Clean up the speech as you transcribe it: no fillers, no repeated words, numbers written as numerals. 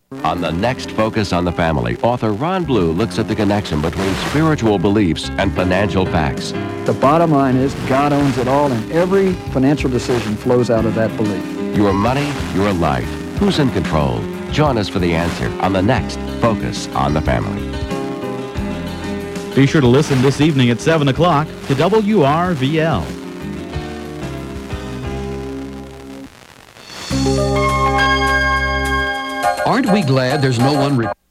On the next Focus on the Family, author Ron Blue looks at the connection between spiritual beliefs and financial facts. The bottom line is God owns it all, and every financial decision flows out of that belief. Your money, your life. Who's in control? Join us for the answer on the next Focus on the Family. Be sure to listen this evening at 7 o'clock to WRVL. Aren't we glad there's no one